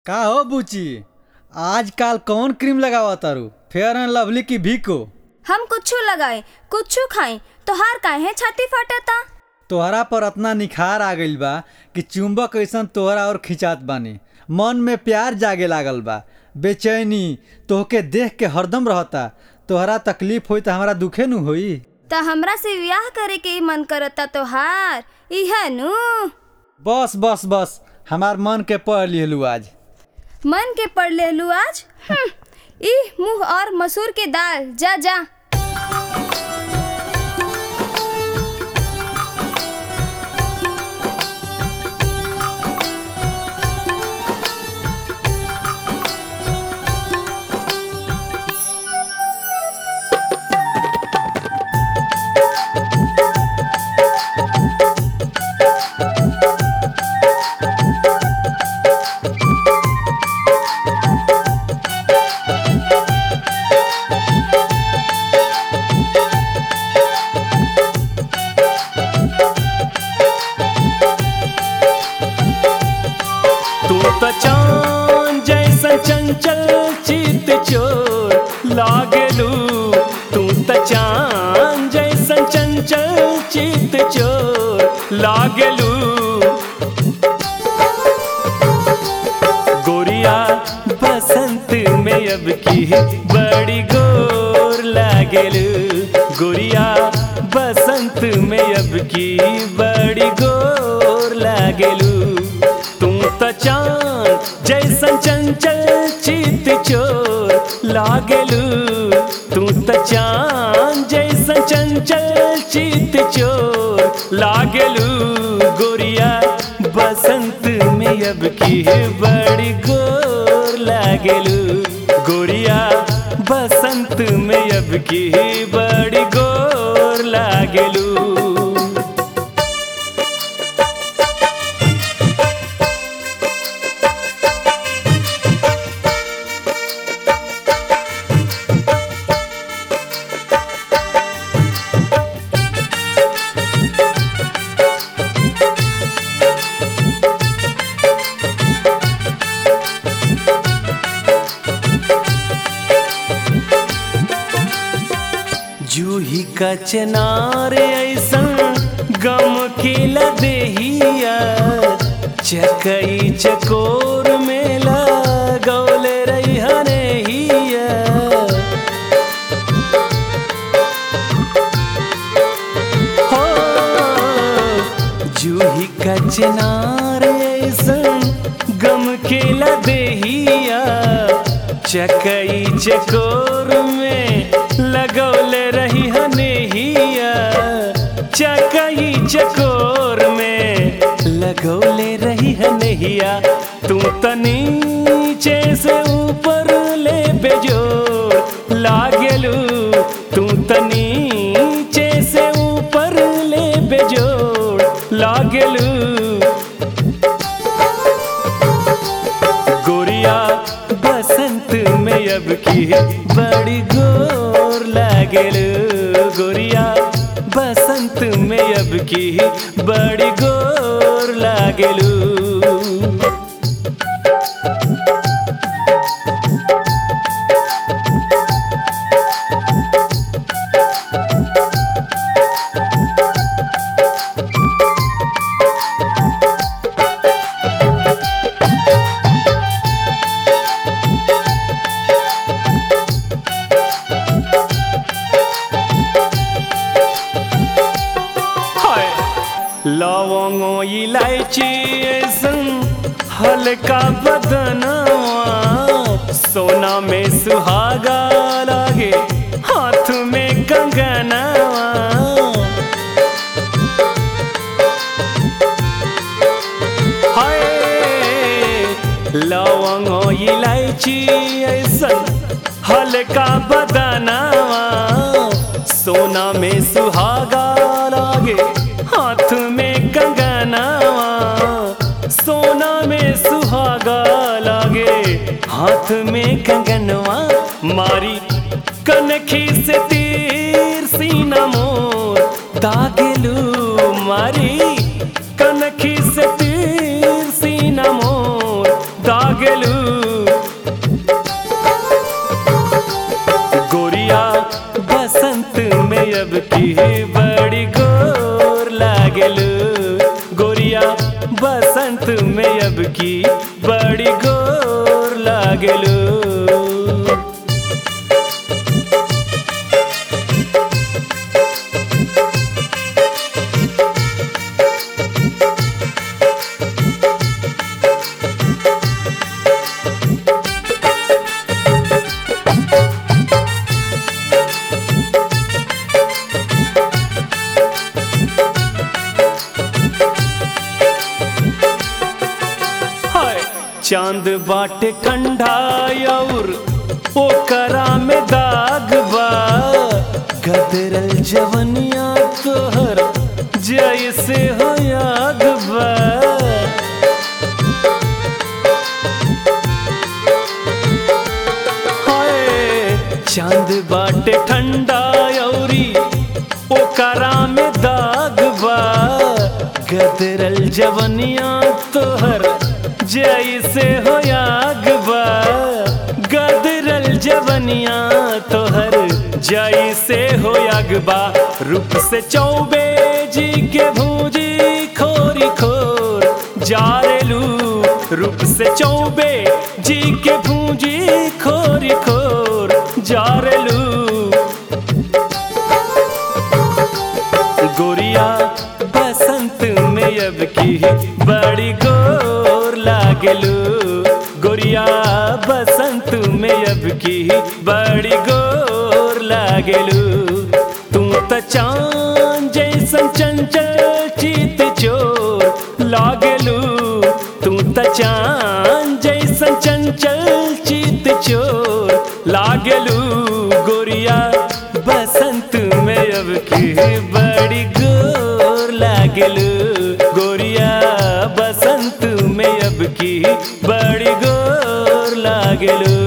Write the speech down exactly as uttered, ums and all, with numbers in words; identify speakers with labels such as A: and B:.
A: का हो बुची, आजकल कौन क्रीम लगावा तारू? फेयर एंड लवली की भीको?
B: हम कुछू लगाए कुछू खाई तोहार काहे छाती फटता?
A: तोहरा पर इतना निखार आ गइल बा कि चुंबक अइसन तोहरा और खिंचात बानी। मन में प्यार जागे लागल बा, बेचैनी तोहके देख के हरदम रहता। तोहरा तकलीफ होई त हमरा दुखे नु होई।
B: त हमरा से ब्याह करे के मन करता तोहार इहा नु।
A: बस बस बस हमार मन के पढ़ लिहलू आज।
B: मन के पढ़ लेलू आज? ई मुँह और मसूर के दाल, जा जा।
C: चांद जैसा चंचल चित चोर लागलू, तू त चांद जैसा चंचल चित चोर लागलू। गोरिया बसंत में अब की बड़ी गोर लागलू, गोरिया बसंत में अब की बड़ी गोर लागलू। तू त चांद जैसन चंचल चित चोर लागलू, तू त चांद जैसन चंचल चित चोर लागलू। गोरिया बसंत में अब की बड़ी गोर लागलू, गोरिया बसंत में अब की बड़ी गोर लागलू। जूही का चनार ऐसन गम के लदेहिया, चकई चकोर में लगौले रहिहने हिया। हो जूही का चनार ऐसन गम के लदेहिया, चकई चकोर में लगौले रही हनेहिया। चकई चकोर में लगौले रही हनेहिया। तू त नीचे से ऊपर ले बेजोर लागलू, तू त नीचे से ऊपर ले बेजोर लागलू। गोरिया बसंत में अब की बड़ी गोर लागलू, गोरिया बसंत में अब की बड़ी गोर लागलू। लवंगो इलायची ऐसन हल्का बदनवा, सोना में सुहागा लागे हाथ में कंगनवा। हाय लवंगो इलायची ऐसन हल्का बदनवा, सोना में सुहागा लागे हाथ में कंगनवा। सोना में सुहागा लागे हाथ में कंगनवा। मारी कनखी से तीर सीना मोर दागलू, मारी कनखी से तीर सीना मोर दागलू। अब की बड़ी गोर लागेलू। चांद बाटे ठंडा और ओकरा में दाग बा, गदरल जवनिया तोहर जैसे हो याद बा। हाय चांद बाटे ठंडा औरी ओकरा में दाग बा, गदरल जवनिया तोहर जैसे हो याग बा। गदरल जवनिया तोहर जैसे हो याग बा। रूप से चौबे जी के भूजी खोरी खोर जारेलू, रूप से चौबे जी के भूजी खोरी खोर जारेलू। गोरिया बसंत में अब की बड़ी गोर लागेलू, गोरिया बसंत में अब की बड़ी गोर लागेलू। तू त चांद जैसन चंचल चित चोर लागेलू, तू त चांद जैसन चंचल चित चोर लागेलू। गोरिया बसंत में अब की बड़ी गोर लागेलू, गोरिया बसंत में अब की बड़ी गोर लागेलू।